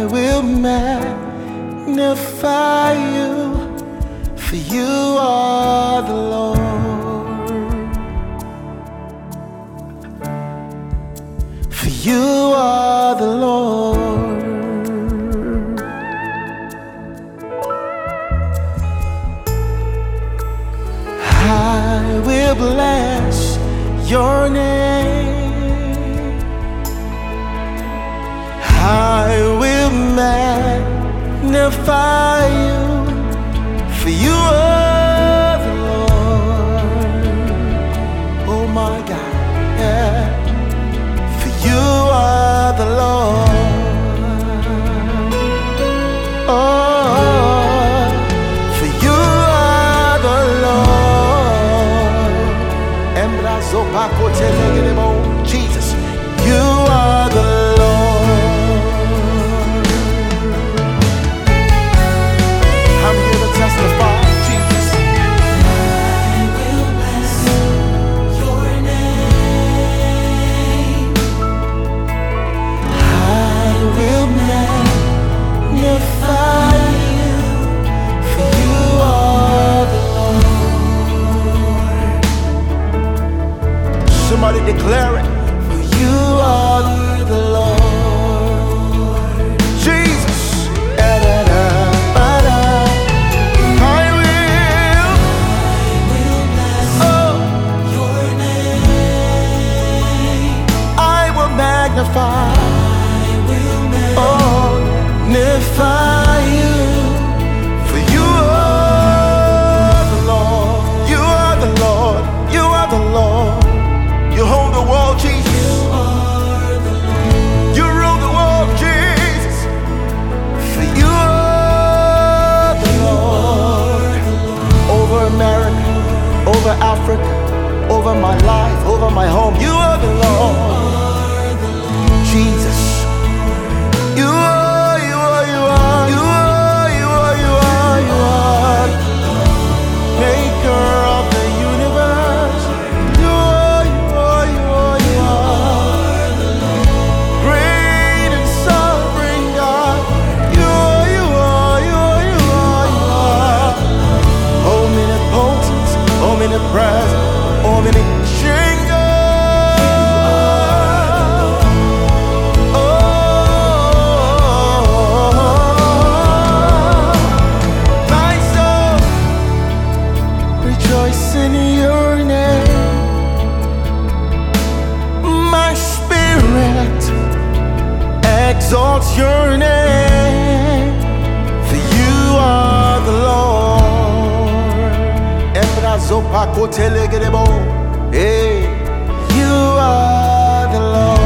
will magnify you, for you are the Lord. For you are the Lord. I will bless your name. I will magnify you, for you are the Lord. Oh my God, yeah. For you are the Lord. Oh, for you are the Lord. Jesus, you are the Lord. I'm here to testify, Jesus. I will bless your name. I will magnify you, for you are the Lord. Somebody declare it. For you are the Lord. Jesus. I will bless your name. I will magnify. I will Magnify you, for you are the Lord. You are the Lord. You are the Lord. You hold the world, Jesus. You rule the world, Jesus. For you are the Lord. Over America, over Africa, over my life, over my home. You are the Lord. Jesus. You are, you are, you are, you are, you are, you are, you are, maker of the universe. You are, you are, you are, you are, great and sovereign God. You are, you are, you are, you are, you are, omnipotent, omnipresent, omniscient. Rejoice in your name. My spirit exalts your name, for you are the Lord. Hey, you are the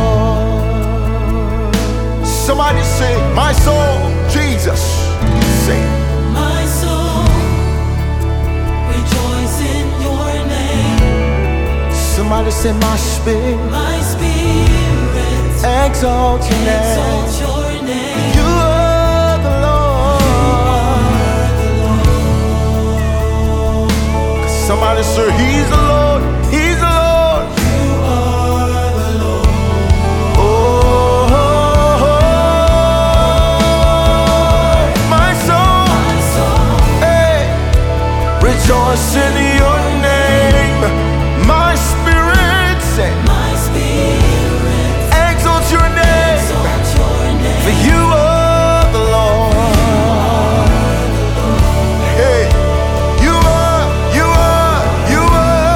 Lord. Somebody say, my soul, Jesus. Say, My soul rejoice in your name. somebody say, my spirit My spirit exalts your name. exalts your name. You are the Lord. Somebody say, he's the Lord. He's the Lord. You are the Lord. Oh, my soul, hey, rejoice in your name. My spirit say, My spirit exalt your name, exalts your name. for you are the Lord. Hey, you are, you are, you are.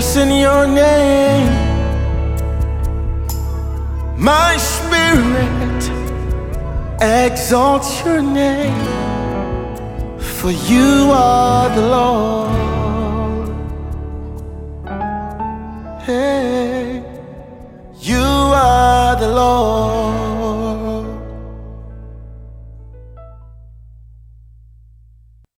rejoice in your name. My spirit exalts your name, for you are the Lord. Hey.